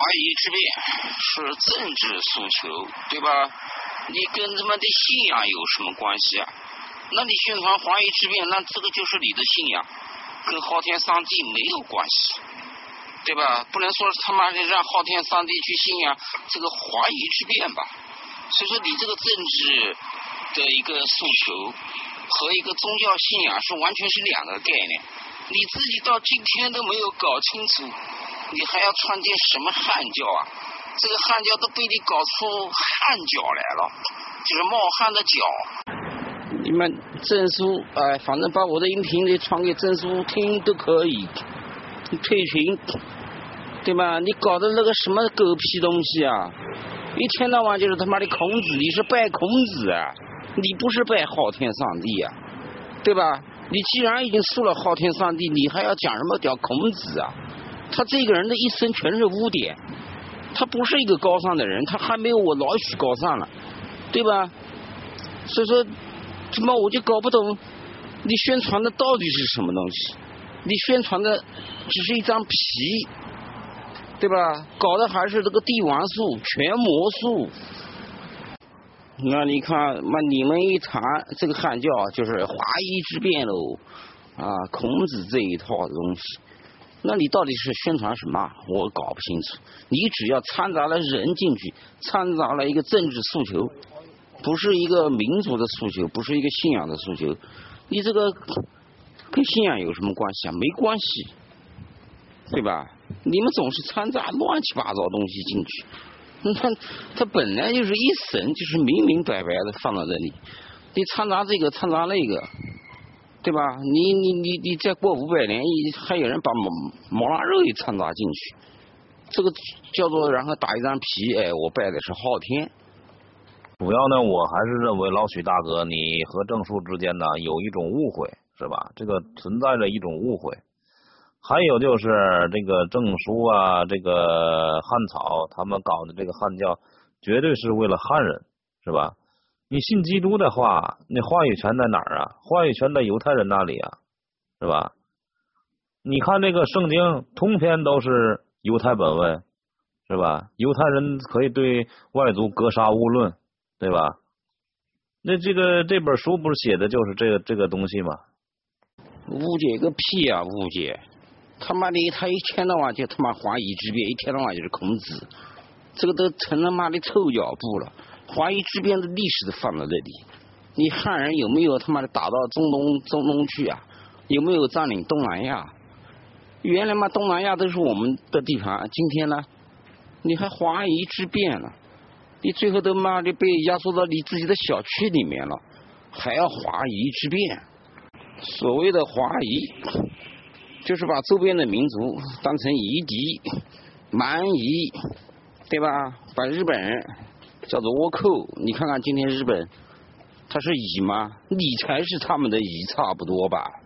夷之辩是政治诉求，对吧？你跟他们的信仰有什么关系啊？那你宣传华夷之辩，那这个就是你的信仰，跟昊天上帝没有关系，对吧？不能说他妈的让昊天上帝去信仰这个华夷之辩吧。所以说你这个政治的一个诉求和一个宗教信仰是完全是两个概念，你自己到今天都没有搞清楚，你还要创建什么汉教啊？这个汉教都被你搞出汉教来了，就是冒汉的教。你们证书反正把我的音频里传给证书听都可以，退群，对吧？你搞的那个什么狗屁东西啊！一天到晚就是他妈的孔子，你是拜孔子啊，你不是拜昊天上帝啊，对吧？你既然已经输了昊天上帝，你还要讲什么屌孔子啊？他这个人的一生全是污点，他不是一个高尚的人，他还没有我老许高尚了，对吧？所以说怎么我就搞不懂你宣传的到底是什么东西？你宣传的只是一张皮，对吧？搞的还是这个帝王术、全魔术。那你看嘛，你们一谈这个汉教就是华夷之辩喽，孔子这一套东西，那你到底是宣传什么？我搞不清楚。你只要掺杂了人进去，掺杂了一个政治诉求，不是一个民族的诉求，不是一个信仰的诉求，你这个跟信仰有什么关系啊？没关系，对吧？你们总是掺杂乱七八糟东西进去，它本来就是一神，就是明明白白的放到这里，你掺杂这个掺杂那个，对吧？你再过500年，还有人把毛腊肉也掺杂进去，这个叫做然后打一张皮，我拜的是昊天。 主要呢，我还是认为老许大哥，你和郑叔之间呢有一种误会，是吧？这个存在着一种误会。还有就是这个郑叔啊，这个汉草他们搞的这个汉教，绝对是为了汉人，是吧？你信基督的话，那话语权在哪儿啊？话语权在犹太人那里啊，是吧？你看这个圣经通篇都是犹太本位，是吧？犹太人可以对外族格杀勿论，对吧？那这本书不是写的就是这个东西吗？ 误解个屁啊！误解！他妈的，他一天到晚就他妈华夷之辩，一天到晚就是孔子，这个都成他妈的臭脚布了。华夷之辩的历史都放在这里，你汉人有没有他妈的打到中东去啊？有没有占领东南亚？原来嘛，东南亚都是我们的地盘，今天呢，你还华夷之辩了？你最后都妈的被压缩到你自己的小区里面了，还要华夷之辩？所谓的华夷，就是把周边的民族当成夷狄、蛮夷，对吧？把日本人叫做倭寇。你看看今天日本，他是夷吗？你才是他们的夷，差不多吧？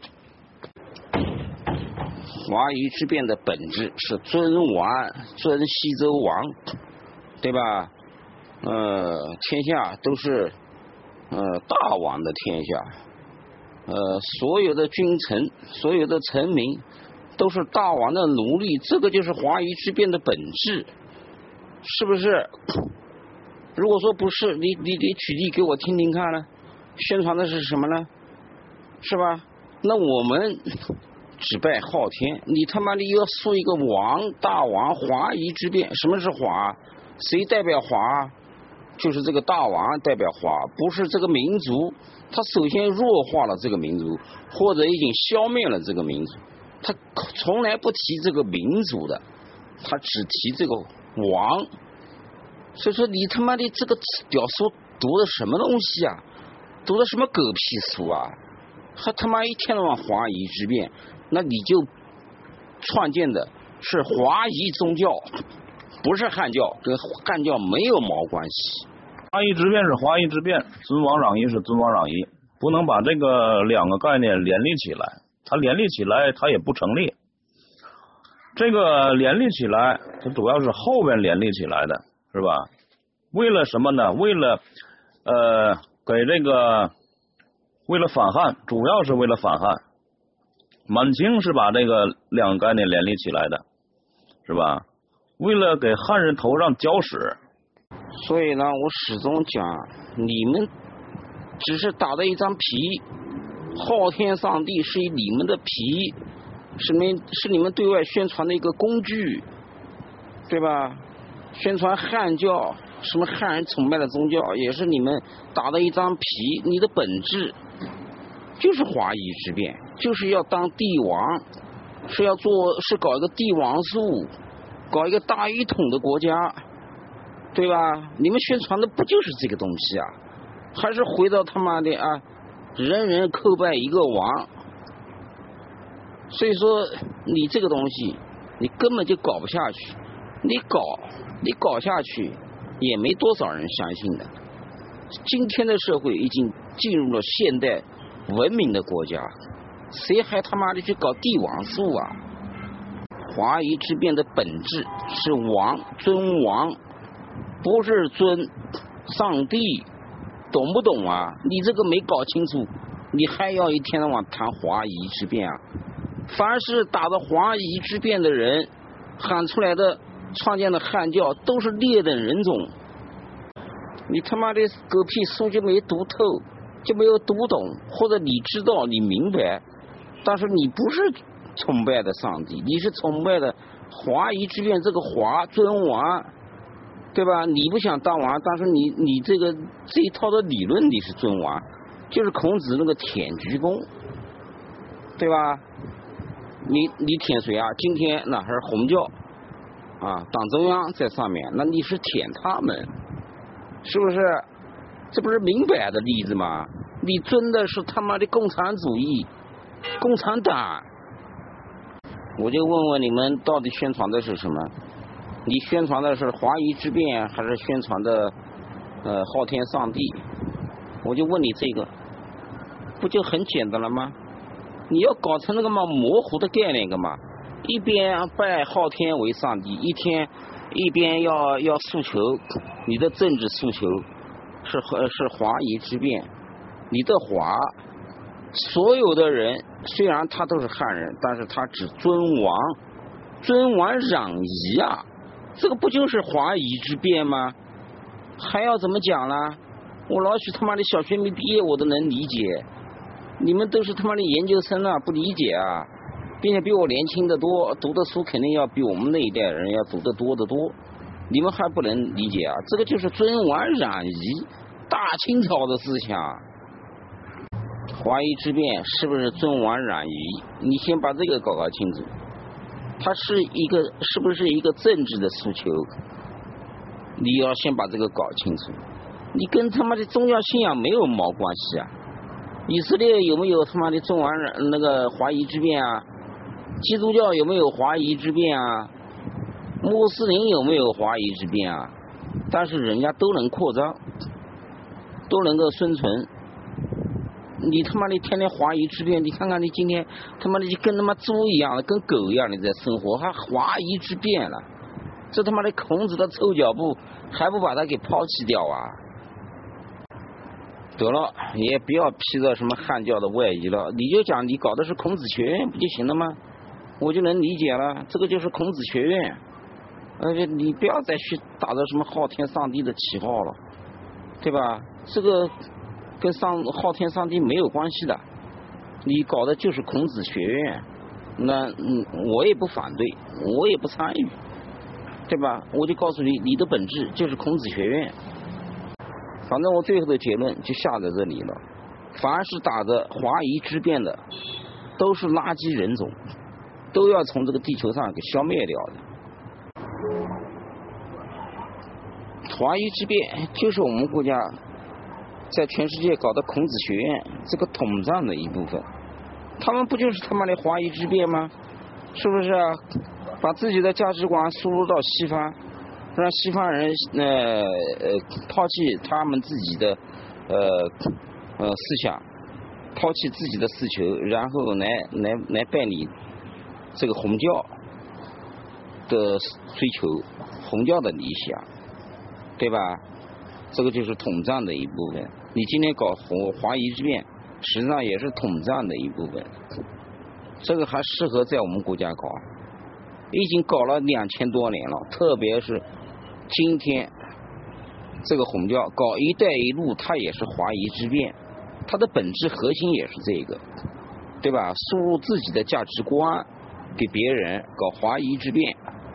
华夷之辩的本质是尊王，尊西周王，对吧？天下都是大王的天下。所有的君臣，所有的臣民都是大王的奴隶，这个就是华夷之辩的本质，是不是？如果说不是，你举例给我听听看呢？宣传的是什么呢？是吧？那我们只拜昊天，你他妈的要塑一个王，大王，华夷之辩。什么是华？谁代表华？就是这个大王代表华，不是这个民族。他首先弱化了这个民族，或者已经消灭了这个民族。他从来不提这个民族的，他只提这个王。所以说你他妈的这个屌书读的什么东西啊？读的什么狗屁书啊？还他妈一天到晚华夷之辩，那你就创建的是华夷宗教，不是汉教，跟汉教没有毛关系。 华夷之辩是华夷之辩，尊王攘夷是尊王攘夷，不能把这个两个概念联立起来，它联立起来它也不成立。这个联立起来，它主要是后边联立起来的，是吧？为了什么呢？为了为了反汉，主要是为了反汉。满清是把这个两个概念联立起来的，是吧？ 为了给汉人头上浇屎。 所以呢，我始终讲，你们只是打的一张皮，昊天上帝是你们的皮，是你们对外宣传的一个工具，对吧？宣传汉教，什么汉人崇拜的宗教，也是你们打的一张皮。你的本质就是华夷之辩，就是要当帝王，是搞一个帝王术，搞一个大一统的国家，对吧？你们宣传的不就是这个东西啊？还是回到他妈的啊，人人叩拜一个王。所以说你这个东西你根本就搞不下去，你搞下去也没多少人相信的。今天的社会已经进入了现代文明的国家，谁还他妈的去搞帝王术啊？华夷之辩的本质是王，尊王，不是尊上帝，懂不懂啊？你这个没搞清楚，你还要一天到晚谈华夷之辩啊？凡是打着华夷之辩的人喊出来的创建的汉教都是劣等人种，你他妈的狗屁书就没读透，就没有读懂，或者你知道你明白，但是你不是崇拜的上帝，你是崇拜的华夷之辩这个华尊王，对吧？你不想当王，但是你这一套的理论你是尊王，就是孔子那个舔鞠躬，对吧？你舔谁啊？今天那还是红教啊，党中央在上面，那你是舔他们，是不是？这不是明摆的例子吗？你尊的是他妈的共产主义，共产党。我就问问你们，到底宣传的是什么？你宣传的是华夷之辩，还是宣传的昊天上帝？我就问你这个，不就很简单了吗？你要搞成那个嘛模糊的概念干嘛？一边拜昊天为上帝，一边要诉求你的政治诉求是华夷之辩，你的华，所有的人虽然他都是汉人，但是他只尊王攘夷啊，这个不就是华夷之辩吗？还要怎么讲呢？我老许他妈的小学没毕业我都能理解，你们都是他妈的研究生啊，不理解啊，并且比我年轻的多，读的书肯定要比我们那一代人要读得多得多，你们还不能理解啊？这个就是尊王攘夷，大清朝的思想。华夷之辩是不是尊王攘夷？你先把这个搞清楚，它是不是一个政治的诉求？你要先把这个搞清楚。你跟他妈的宗教信仰没有毛关系啊！以色列有没有他妈的尊王那个华夷之辩啊？基督教有没有华夷之辩啊？穆斯林有没有华夷之辩啊？但是人家都能扩张，都能够生存。你他妈的天天华夷之辩，你看看你今天他妈的就跟他妈猪一样的，跟狗一样的在生活，还华夷之辩了？这他妈的孔子的臭脚布还不把他给抛弃掉啊？得了，也不要披着什么汉教的外衣了，你就讲你搞的是孔子学院不就行了吗？我就能理解了，这个就是孔子学院，而且你不要再去打着什么昊天上帝的旗号了，对吧？这个跟昊天上帝没有关系的，你搞的就是孔子学院，那我也不反对，我也不参与，对吧？我就告诉你，你的本质就是孔子学院。反正我最后的结论就下在这里了，凡是打着华夷之辩的都是垃圾人种，都要从这个地球上给消灭掉的。华夷之辩就是我们国家在全世界搞的孔子学院这个统战的一部分，他们不就是他妈的华夷之辩吗？是不是啊？把自己的价值观输入到西方，让西方人抛弃他们自己的思想，抛弃自己的诉求，然后来拜你这个红教的追求，红教的理想，对吧？这个就是统战的一部分。你今天搞华夷之辩，实际上也是统战的一部分。这个还适合在我们国家搞？ 已经搞了2000多年了，特别是今天这个红教搞一带一路，它也是华夷之辩，它的本质核心也是这个，对吧？输入自己的价值观给别人，搞华夷之辩。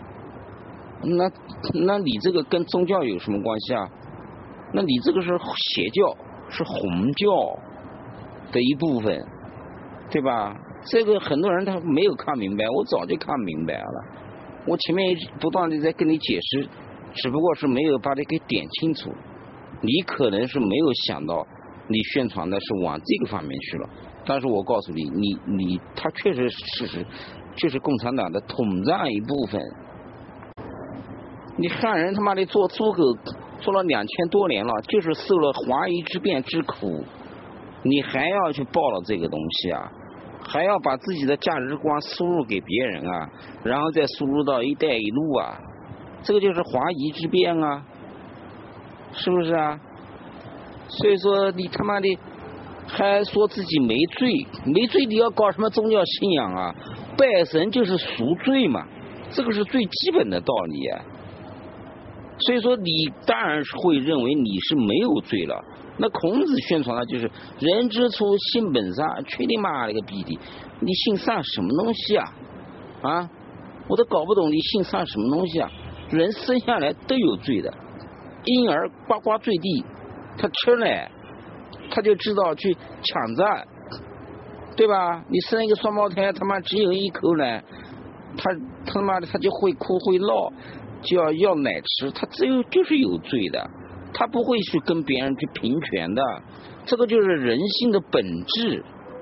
那你这个跟宗教有什么关系啊？那你这个是邪教，是红教的一部分，对吧？这个很多人他没有看明白，我早就看明白了。我前面不断的在跟你解释，只不过是没有把它给点清楚。你可能是没有想到，你宣传的是往这个方面去了。但是我告诉你，他确实是就是共产党的统战一部分。你汉人他妈的做猪狗做了2000多年了，就是受了华夷之辩之苦，你还要去报了这个东西啊，还要把自己的价值观输入给别人啊，然后再输入到一带一路啊，这个就是华夷之辩啊，是不是啊？所以说你他妈的还说自己没罪，没罪你要搞什么宗教信仰啊？拜神就是赎罪嘛，这个是最基本的道理啊。所以说你当然是会认为你是没有罪了。那孔子宣传的就是人之初性本善，去你妈了个逼的，你性善什么东西啊？啊，我都搞不懂你性善什么东西啊？人生下来都有罪的，婴儿呱呱坠地，他吃奶，他就知道去抢占，对吧？你生一个双胞胎，他妈只有一口奶，他妈的他就会哭会闹，就要奶吃，他就是有罪的，他不会去跟别人去平权的，这个就是人性的本质。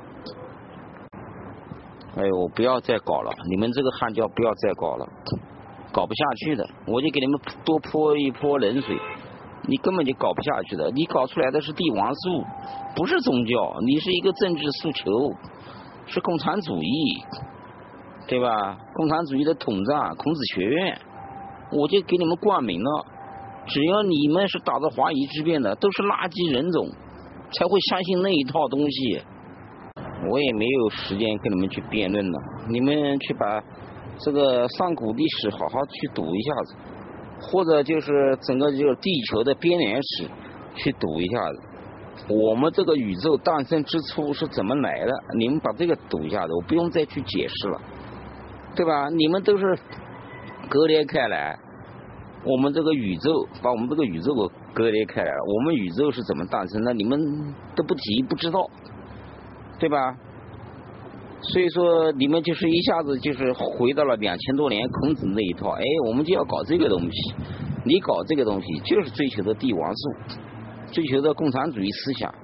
哎呦，不要再搞了，你们这个汉教不要再搞了，搞不下去的，我就给你们多泼一泼冷水，你根本就搞不下去的，你搞出来的是帝王术，不是宗教，你是一个政治诉求，是共产主义，对吧？共产主义的统战，孔子学院，我就给你们冠名了，只要你们是打着华夷之辩的，都是垃圾人种，才会相信那一套东西。我也没有时间跟你们去辩论了，你们去把这个上古历史好好去读一下子，或者就是整个这个地球的编年史去读一下子，我们这个宇宙诞生之初是怎么来的，你们把这个读一下子，我不用再去解释了，对吧？你们都是割裂开来，我们这个宇宙把我们这个宇宙割裂开来了，我们宇宙是怎么诞生的，你们都不提不知道，对吧？所以说你们就是一下子就是回到了2000多年孔子那一套，哎，我们就要搞这个东西，你搞这个东西就是追求的帝王术，追求的共产主义思想。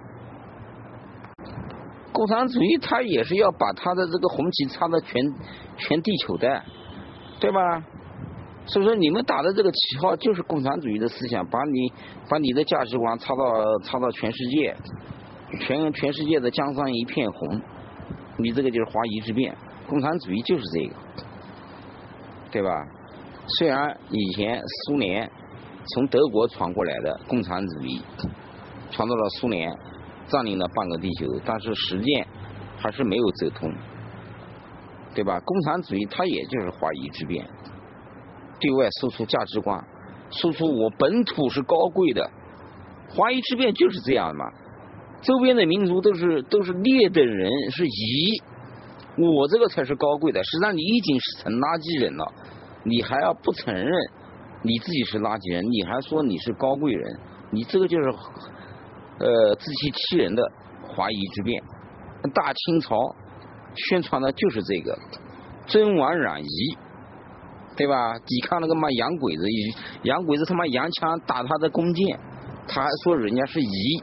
共产主义他也是要把他的这个红旗插到全地球的，对吧？所以说你们打的这个旗号就是共产主义的思想，把你的价值观插到全世界，全世界的江山一片红，你这个就是华夷之辩，共产主义就是这个，对吧？虽然以前苏联从德国传过来的共产主义传到了苏联，占领了半个地球，但是实践还是没有走通，对吧？共产主义它也就是华夷之辩，对外输出价值观，输出我本土是高贵的，华夷之辩就是这样嘛。周边的民族都是劣等人，是夷，我这个才是高贵的。实际上你已经是成垃圾人了，你还要不承认你自己是垃圾人，你还说你是高贵人，你这个就是自欺欺人的华夷之辩。大清朝宣传的就是这个真枉攘夷，对吧？抵抗那个妈洋鬼子，洋鬼子他妈洋枪打他的弓箭，他还说人家是夷。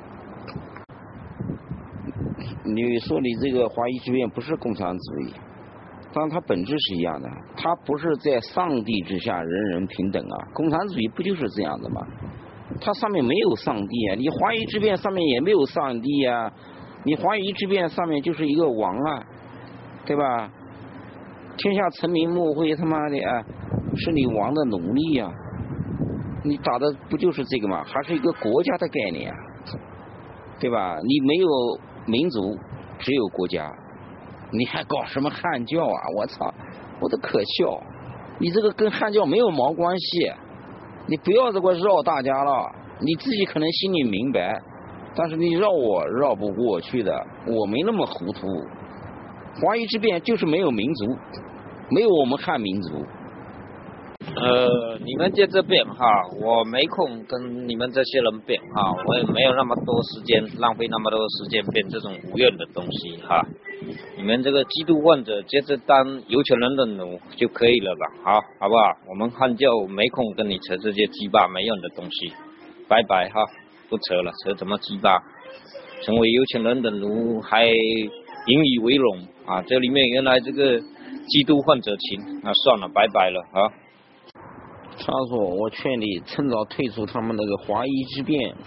你说你这个华夷之辩不是共产主义，但它本质是一样的，它不是在上帝之下人人平等啊，共产主义不就是这样的吗？它上面没有上帝啊，你华夷之辩上面也没有上帝啊，你华夷之辩上面就是一个王啊，对吧？天下臣民莫会他妈的啊，是你王的奴隶啊，你打的不就是这个吗？还是一个国家的概念啊，对吧？你没有民族，只有国家，你还搞什么汉教啊？我操，我都可笑。 你这个跟汉教没有毛关系，你不要这个绕大家了，你自己可能心里明白，但是你绕我绕不过去的，我没那么糊涂。华夷之辩就是没有民族，没有我们汉民族。 你们在这边哈，我没空跟你们这些人辩哈，我也没有那么多时间，浪费那么多时间辩这种无用的东西哈。你们这个基督患者接着当有钱人的奴就可以了吧？好不好？我们汉教没空跟你扯这些鸡巴没用的东西，拜拜哈，不扯了，扯什么鸡巴？成为有钱人的奴还引以为荣啊！这里面原来这个基督患者情，那算了，拜拜了啊！ 他说：“我劝你趁早退出他们那个华夷之辩，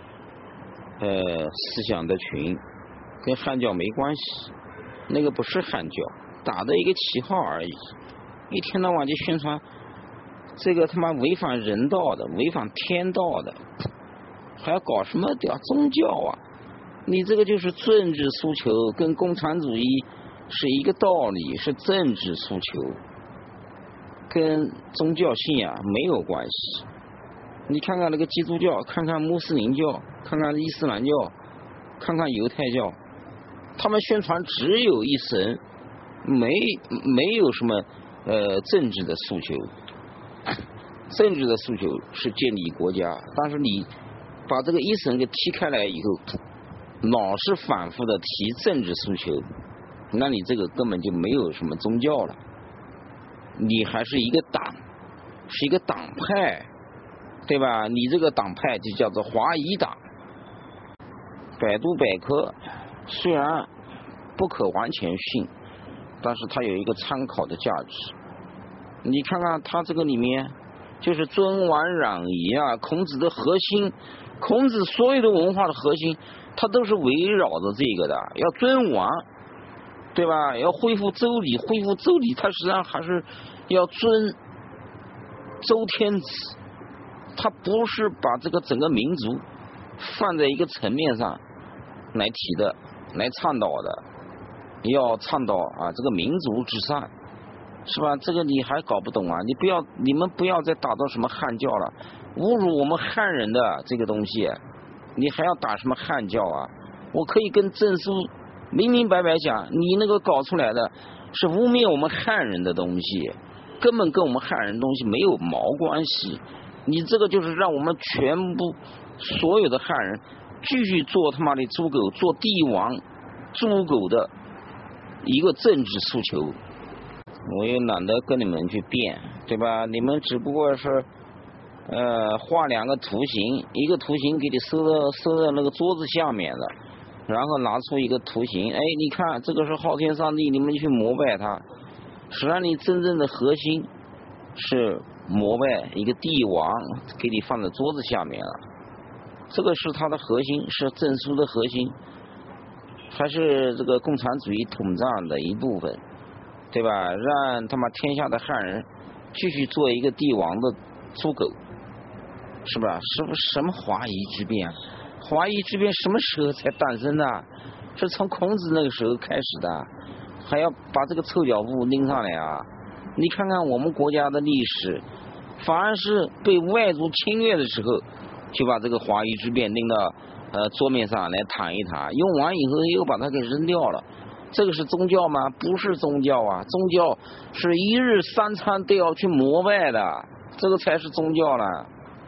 思想的群，跟汉教没关系，那个不是汉教，打的一个旗号而已。一天到晚就宣传这个他妈违反人道的，违反天道的，还要搞什么屌宗教啊？你这个就是政治诉求，跟共产主义是一个道理，是政治诉求。”跟宗教信仰没有关系。你看看那个基督教，看看穆斯林教，看看伊斯兰教，看看犹太教，他们宣传只有一神，没有什么政治的诉求。政治的诉求是建立国家，但是你把这个一神给踢开来以后，老是反复的提政治诉求，那你这个根本就没有什么宗教了。你还是一个党，是一个党派，对吧？你这个党派就叫做华夷党。百度百科虽然不可完全信，但是它有一个参考的价值。你看看它这个里面，就是尊王攘夷啊，孔子的核心，孔子所有的文化的核心，它都是围绕着这个的，要尊王。对吧？要恢复周礼，恢复周礼，它实际上还是要尊周天子，它不是把这个整个民族放在一个层面上来提的，来倡导的，要倡导啊这个民族至上，是吧？这个你还搞不懂啊？你们不要再打到什么汉教了，侮辱我们汉人的这个东西，你还要打什么汉教啊？我可以跟郑书明明白白讲，你那个搞出来的是污蔑我们汉人的东西，根本跟我们汉人东西没有毛关系。你这个就是让我们全部所有的汉人继续做他妈的猪狗，做帝王猪狗的一个政治诉求。我也懒得跟你们去辩，对吧？你们只不过是画两个图形，一个图形给你收在那个桌子下面的。然后拿出一个图形，哎，你看这个是昊天上帝，你们去膜拜他。实际上你真正的核心是膜拜一个帝王，给你放在桌子下面了。这个是他的核心，是证书的核心，还是这个共产主义统战的一部分，对吧？让他妈天下的汉人继续做一个帝王的猪狗，是吧？什么华夷之辩？华夷之辩什么时候才诞生的？是从孔子那个时候开始的，还要把这个臭脚布拎上来啊！你看看我们国家的历史，反而是被外族侵略的时候，就把这个华夷之辩拎到桌面上来谈一谈，用完以后又把它给扔掉了。这个是宗教吗？不是宗教啊！宗教是一日三餐都要去膜拜的，这个才是宗教了。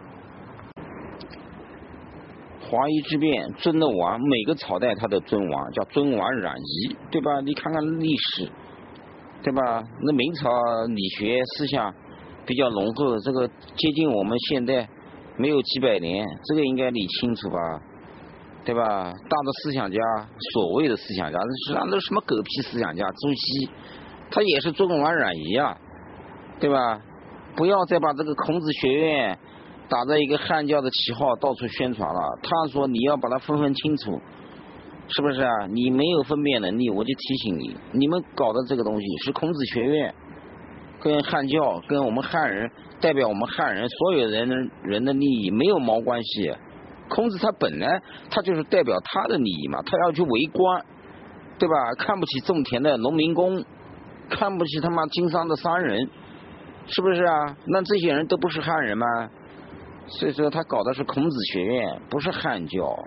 华夷之辩尊的王，每个朝代他的尊王叫尊王攘夷，对吧？你看看历史，对吧？那明朝理学思想比较浓厚，这个接近我们现代没有几百年，这个应该理清楚吧？对吧？大的思想家，所谓的思想家，实际上都是什么狗屁思想家？朱熹，他也是尊王攘夷啊，对吧？不要再把这个孔子学院打着一个汉教的旗号到处宣传了。他说你要把它分清楚，是不是啊？你没有分辨能力，我就提醒你，你们搞的这个东西是孔子学院跟汉教跟我们汉人代表我们汉人所有人的利益没有毛关系。孔子他本来他就是代表他的利益嘛，他要去为官，对吧？看不起种田的农民工，看不起他妈经商的商人， 是不是啊？那这些人都不是汉人吗？所以说他搞的是孔子学院，不是汉教。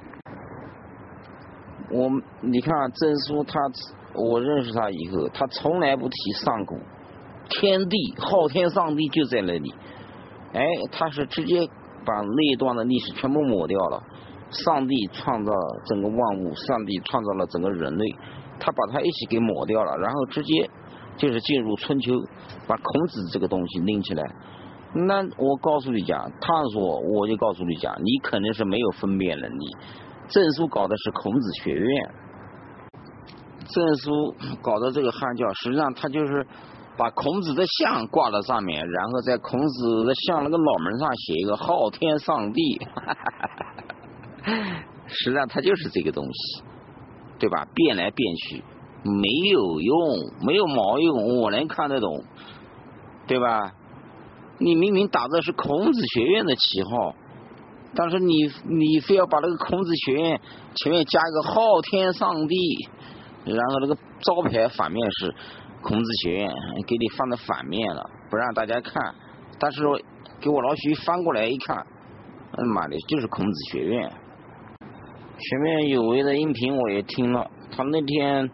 你看郑叔我认识他以后，他从来不提上古，天地昊天上帝就在那里，他是直接把那一段的历史全部抹掉了。上帝创造整个万物，上帝创造了整个人类，他把它一起给抹掉了，然后直接就是进入春秋，把孔子这个东西拎起来。那我告诉你讲，他说我就告诉你讲，你可能是没有分辨能力。郑叔搞的是孔子学院，郑叔搞的这个汉教，实际上他就是把孔子的像挂在上面，然后在孔子的像那个脑门上写一个昊天上帝，实际上他就是这个东西，对吧？变来变去没有用，没有毛用，我能看得懂，对吧？你明明打的是孔子学院的旗号，但是你非要把那个孔子学院前面加一个昊天上帝，然后那个招牌反面是孔子学院，给你放在反面了，不让大家看。但是给我老许翻过来一看，妈的，就是孔子学院。前面有位的音频我也听了，他那天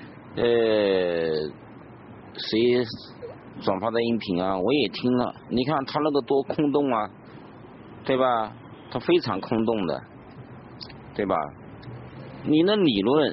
谁转发的音频啊，我也听了。你看他那个多空洞啊，对吧？他非常空洞的，对吧？你的理论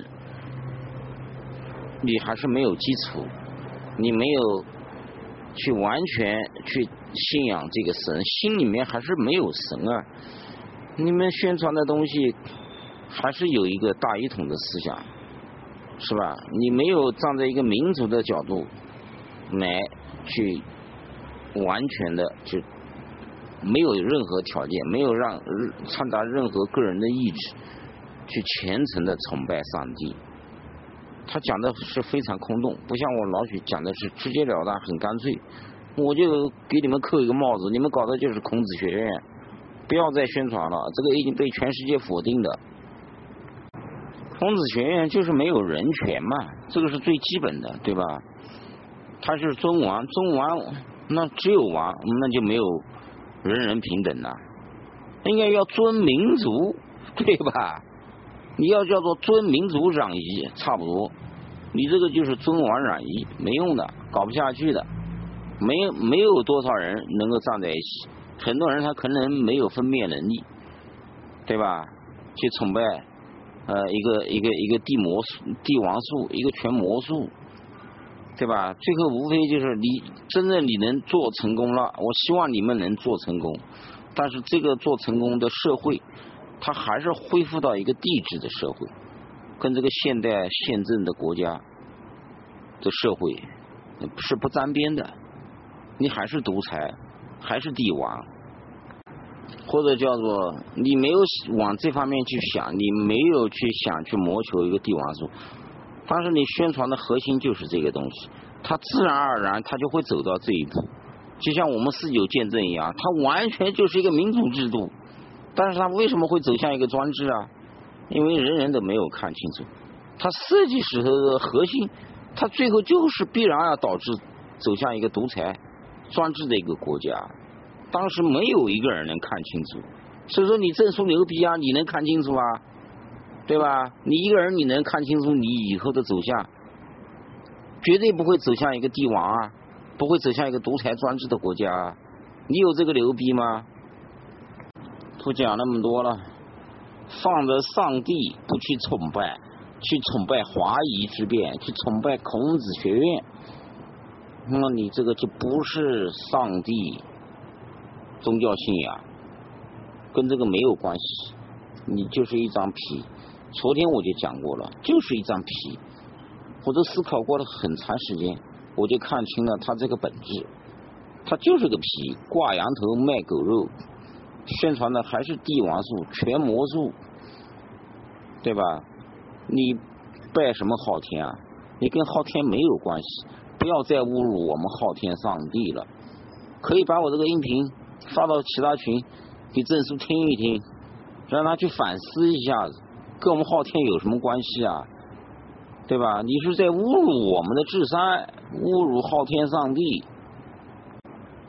你还是没有基础，你没有去完全去信仰这个神，心里面还是没有神啊。你们宣传的东西还是有一个大一统的思想，是吧？你没有站在一个民族的角度来去完全的去，没有任何条件，没有让掺杂任何个人的意志，去虔诚的崇拜上帝。他讲的是非常空洞，不像我老许讲的是直截了当，很干脆。我就给你们扣一个帽子，你们搞的就是孔子学院，不要再宣传了，这个已经被全世界否定的。孔子学院就是没有人权嘛，这个是最基本的，对吧？他是尊王，尊王那只有王，那就没有人人平等了。应该要尊民族，对吧？你要叫做尊民族攘夷，差不多。你这个就是尊王攘夷，没用的，搞不下去的。没有多少人能够站在一起，很多人他可能没有分辨能力，对吧？去崇拜一个帝王术，一个全魔术，对吧？最后无非就是你真正你能做成功了，我希望你们能做成功，但是这个做成功的社会，它还是恢复到一个帝制的社会，跟这个现代宪政的国家的社会是不沾边的。你还是独裁，还是帝王，或者叫做你没有往这方面去想，你没有去想去谋求一个帝王术，但是你宣传的核心就是这个东西，它自然而然它就会走到这一步。就像我们49见证一样，它完全就是一个民主制度，但是它为什么会走向一个专制啊？因为人人都没有看清楚，它设计时候的核心，它最后就是必然要导致走向一个独裁专制的一个国家。当时没有一个人能看清楚，所以说你郑叔牛逼啊，你能看清楚啊，对吧？你一个人你能看清楚你以后的走向，绝对不会走向一个帝王啊，不会走向一个独裁专制的国家啊。你有这个牛逼吗？不讲那么多了，放着上帝不去崇拜，去崇拜华夷之辩，去崇拜孔子学院，那么你这个就不是上帝宗教信仰，跟这个没有关系，你就是一张皮。昨天我就讲过了，就是一张皮。我都思考过了很长时间，我就看清了它这个本质，它就是个皮，挂羊头卖狗肉，宣传的还是帝王术、全魔术，对吧？你拜什么昊天啊？你跟昊天没有关系，不要再侮辱我们昊天上帝了。可以把我这个音频发到其他群给郑叔听一听，让他去反思一下子，跟我们昊天有什么关系啊？对吧？你是在侮辱我们的智山，侮辱昊天上帝。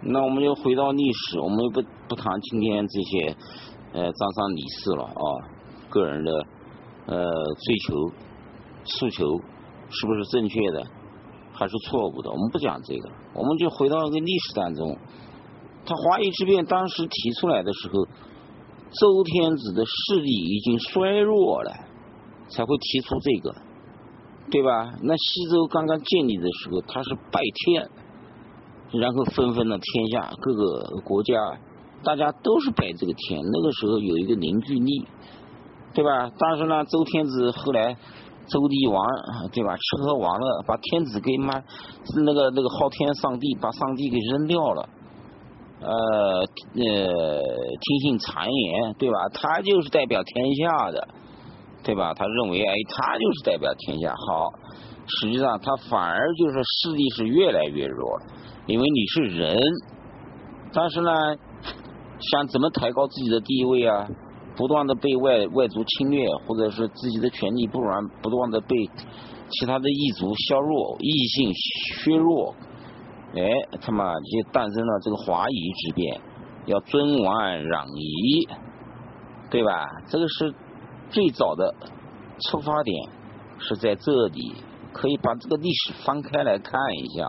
那我们就回到历史，我们不谈今天这些张三李四了啊，个人的追求诉求是不是正确的还是错误的，我们不讲这个，我们就回到一个历史当中。他华夷之辩当时提出来的时候，周天子的势力已经衰弱了，才会提出这个，对吧？那西周刚刚建立的时候，他是拜天，然后分封了天下各个国家，大家都是拜这个天，那个时候有一个凝聚力，对吧？但是呢，周天子后来周厉王，对吧？吃喝玩乐，把天子给那个昊天上帝把上帝给扔掉了。听信谗言，对吧？他就是代表天下的，对吧？他认为他就是代表天下。好，实际上他反而就是势力是越来越弱，因为你是人，但是呢，想怎么抬高自己的地位啊？不断的被外族侵略，或者是自己的权利不断的被其他的异族削弱，异性削弱。他妈就诞生了这个华夷之辩，要尊王攘夷，对吧？这个是最早的出发点，是在这里，可以把这个历史翻开来看一下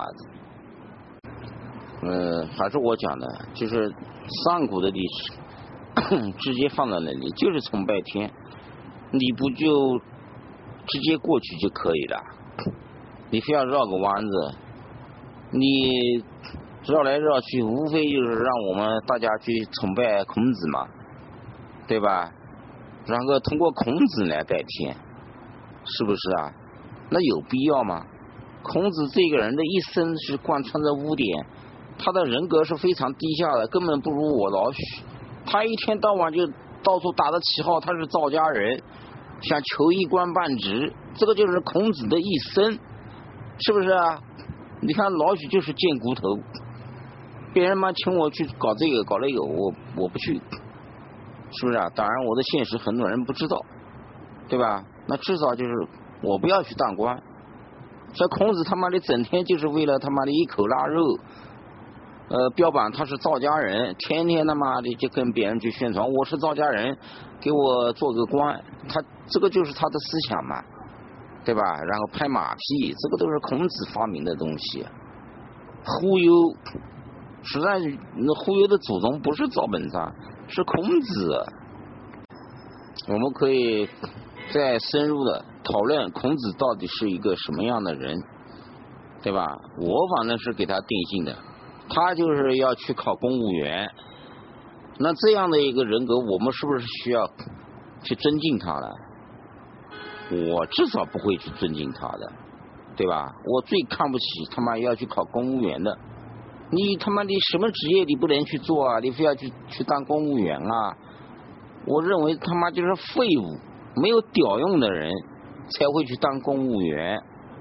子。还是我讲的，就是上古的历史直接放在那里，就是崇拜天，你不就直接过去就可以了？你非要绕个弯子。你绕来绕去，无非就是让我们大家去崇拜孔子嘛，对吧？然后通过孔子来拜天，是不是啊？那有必要吗？孔子这个人的一生是贯穿着污点，他的人格是非常低下的，根本不如我老许。他一天到晚就到处打着旗号，他是赵家人，想求一官半职，这个就是孔子的一生，是不是啊？你看老许就是贱骨头，别人嘛请我去搞这个搞那个，我不去，是不是啊？当然我的现实很多人不知道，对吧？那至少就是我不要去当官。这孔子他妈的整天就是为了他妈的一口腊肉，标榜他是赵家人，天天他妈的就跟别人去宣传我是赵家人，给我做个官，他这个就是他的思想嘛。对吧？然后拍马屁，这个都是孔子发明的东西。忽悠，实在忽悠的祖宗不是赵本山，是孔子。我们可以再深入的讨论孔子到底是一个什么样的人，对吧？我反正是给他定性的，他就是要去考公务员。那这样的一个人格，我们是不是需要去尊敬他了？我至少不会去尊敬他的，对吧？我最看不起他妈要去考公务员的，你他妈的什么职业你不能去做啊？你非要去当公务员啊？我认为他妈就是废物，没有屌用的人才会去当公务员。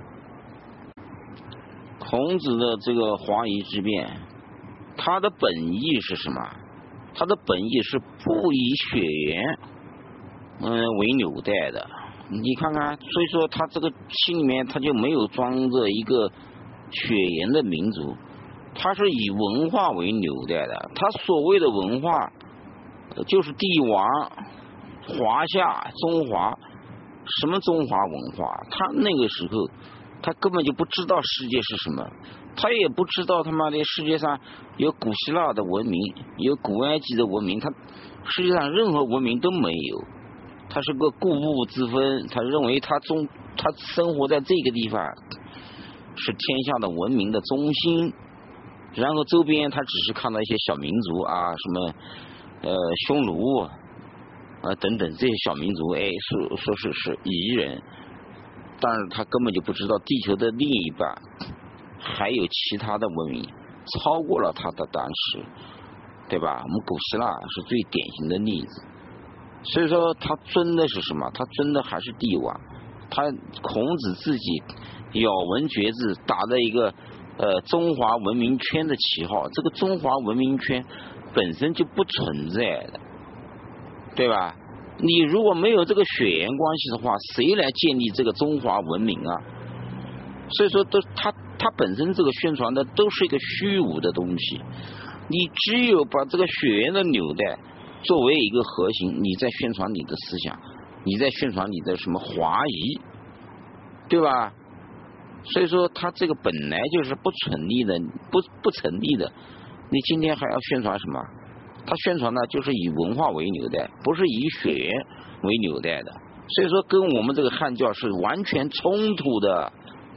孔子的这个华夷之辩，他的本意是什么？他的本意是不以血缘为纽带的。你看看，所以说他这个心里面他就没有装着一个血缘的民族，他是以文化为纽带的。他所谓的文化就是帝王、华夏、中华，什么中华文化？他那个时候他根本就不知道世界是什么，他也不知道他妈的世界上有古希腊的文明，有古埃及的文明，他世界上任何文明都没有。他是个固步自封，他认为他生活在这个地方是天下的文明的中心，然后周边他只是看到一些小民族啊，什么匈奴等等这些小民族，说是夷人，但是他根本就不知道地球的另一半还有其他的文明超过了他的当时，对吧？我们古希腊是最典型的例子。所以说他尊的是什么？他尊的还是帝王。他孔子自己咬文嚼字，打着一个中华文明圈的旗号，这个中华文明圈本身就不存在的，对吧？你如果没有这个血缘关系的话，谁来建立这个中华文明啊？所以说他本身这个宣传的都是一个虚无的东西。 你只有把这个血缘的纽带作为一个核心，你在宣传你的思想，你在宣传你的什么华夷，对吧？所以说他这个本来就是不成立的，不成立的。你今天还要宣传什么？他宣传呢就是以文化为纽带，不是以血缘为纽带的。所以说跟我们这个汉教是完全冲突的。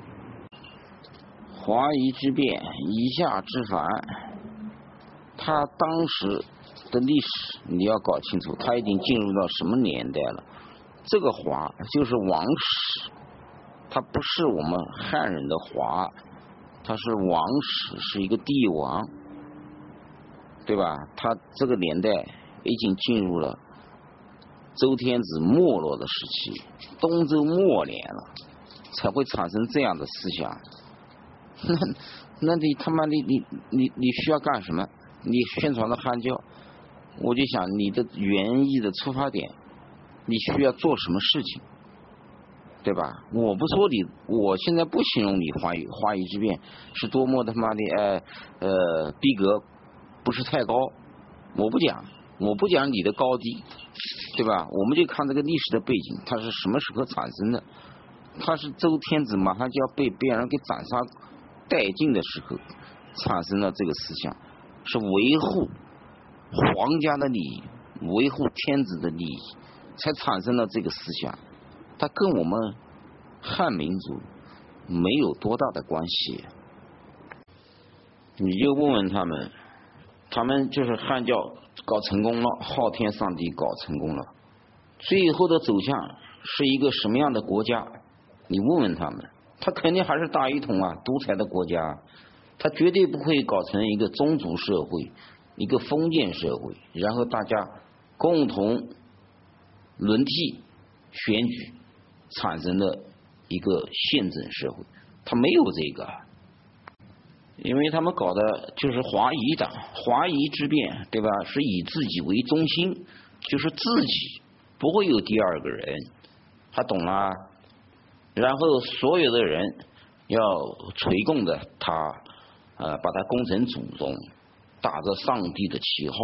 华夷之变，以下之反，他当时的历史你要搞清楚，他已经进入到什么年代了。这个华就是王室，他不是我们汉人的华，他是王室，是一个帝王，对吧？他这个年代已经进入了周天子没落的时期，东周末年了，才会产生这样的思想。那你他妈你需要干什么？你宣传的汉教，我就想你的原意的出发点，你需要做什么事情，对吧？我不说你，我现在不形容你华夷之变是多么他妈的逼格不是太高，我不讲你的高低，对吧？我们就看这个历史的背景，它是什么时候产生的？它是周天子马上就要被别人给斩杀殆尽的时候产生了这个思想，是维护皇家的利益，维护天子的利益，才产生了这个思想。它跟我们汉民族没有多大的关系。你就问问他们，他们就是汉教搞成功了，昊天上帝搞成功了，最后的走向是一个什么样的国家？你问问他们，他肯定还是大一统啊，独裁的国家，他绝对不会搞成一个宗族社会，一个封建社会，然后大家共同轮替选举产生的一个宪政社会，他没有这个，因为他们搞的就是华夷党，华夷之变，对吧？是以自己为中心，就是自己不会有第二个人，还懂了？然后所有的人要垂供的他，把他供成祖宗，打着上帝的旗号，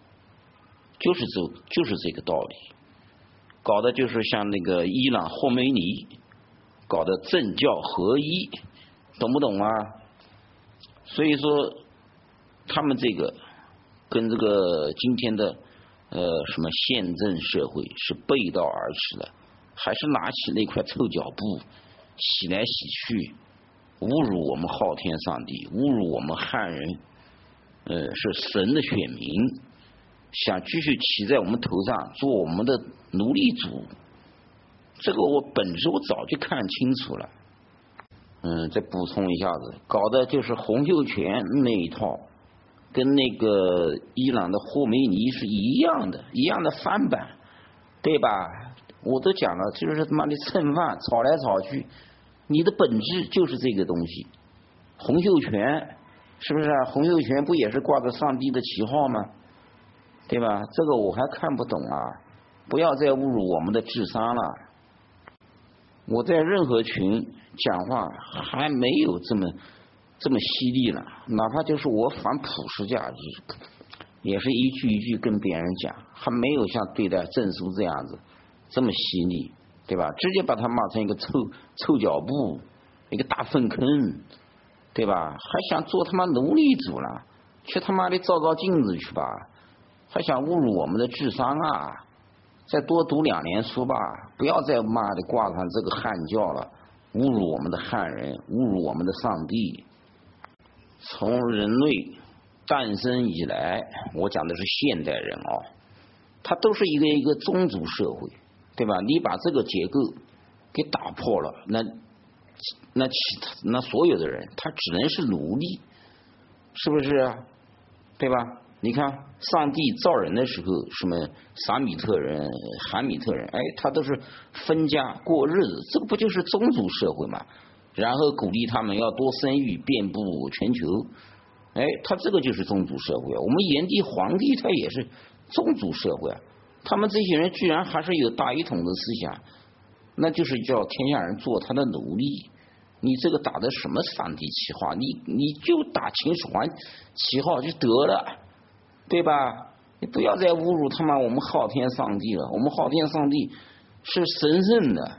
就是这个道理。搞的就是像那个伊朗霍梅尼搞的政教合一，懂不懂啊？所以说他们这个跟这个今天的什么宪政社会是背道而驰的，还是拿起那块臭脚布洗来洗去，侮辱我们昊天上帝，侮辱我们汉人，是神的选民，想继续骑在我们头上做我们的奴隶主，这个我本质我早就看清楚了。再补充一下子，搞的就是洪秀全那一套，跟那个伊朗的霍梅尼是一样的翻版，对吧？我都讲了，就是他妈的蹭饭吵来吵去，你的本质就是这个东西。洪秀全是不是啊？洪秀全不也是挂着上帝的旗号吗？对吧？这个我还看不懂啊！不要再侮辱我们的智商了。我在任何群讲话还没有这么犀利了，哪怕就是我反普世价值，也是一句一句跟别人讲，还没有像对待证书这样子这么犀利，对吧？直接把他骂成一个臭脚布，一个大粪坑，对吧？还想做他妈奴隶主了？去他妈的照照镜子去吧！还想侮辱我们的智商啊！再多读2年书吧，不要再骂的挂上这个汉教了，侮辱我们的汉人，侮辱我们的上帝。从人类诞生以来，我讲的是现代人啊，它都是一个宗族社会，对吧？你把这个结构给打破了，那所有的人他只能是奴隶，是不是啊？对吧？你看上帝造人的时候，什么撒米特人、韩米特人，他都是分家过日子，这个不就是宗族社会吗？然后鼓励他们要多生育，遍布全球，他这个就是宗族社会。我们炎帝、黄帝他也是宗族社会，他们这些人居然还是有大一统的思想，那就是叫天下人做他的奴隶， 你这个打的什么上帝旗号？你就打秦始皇旗号就得了，对吧？你不要再侮辱他妈我们昊天上帝了，我们昊天上帝是神圣的，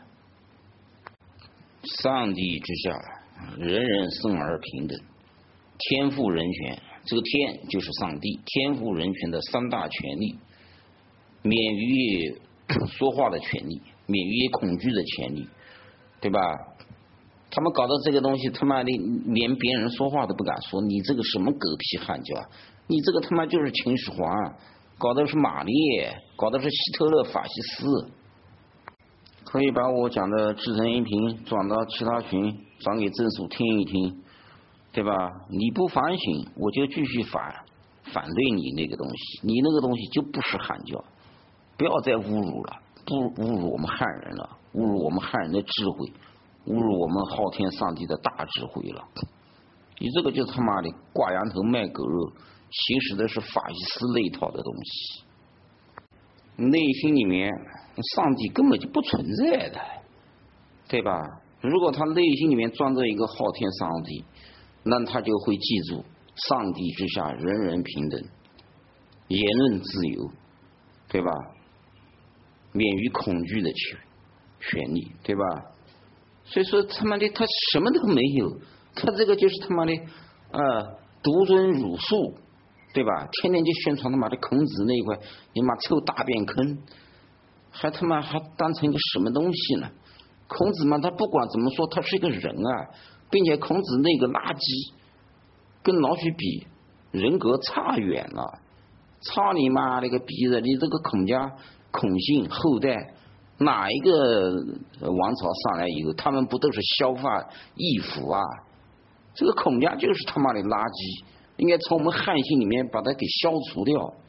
上帝之下人人生而平等，天赋人权，这个天就是上帝，天赋人权的三大权利，免于说话的权利，免于恐惧的权利，对吧？他们搞到这个东西，他妈的连别人说话都不敢说，你这个什么狗屁汉教，你这个他妈就是秦始皇，搞的是马列，搞的是希特勒法西斯。可以把我讲的制成音频转到其他群，转给郑叔听一听，对吧？你不反省，我就继续反对你那个东西，你那个东西就不是汉教，不要再侮辱了，不侮辱我们汉人了，侮辱我们汉人的智慧，侮辱我们昊天上帝的大智慧了。你这个就是他妈的挂羊头卖狗肉，行使的是法西斯那一套的东西。内心里面上帝根本就不存在的，对吧？如果他内心里面装着一个昊天上帝，那他就会记住上帝之下人人平等，言论自由，对吧？免于恐惧的权利，对吧？所以说他妈的他什么都没有，他这个就是他妈的独尊儒术，对吧？天天就宣传他妈的孔子那一块，你妈臭大便坑，还他妈还当成一个什么东西呢？孔子嘛，他不管怎么说，他是一个人啊，并且孔子那个垃圾跟老许比人格差远了，操你妈那个逼的！你这个孔家孔姓后代哪一个王朝上来以后，他们不都是削发易服啊？这个孔家就是他妈的垃圾，应该从我们汉姓里面把它给消除掉。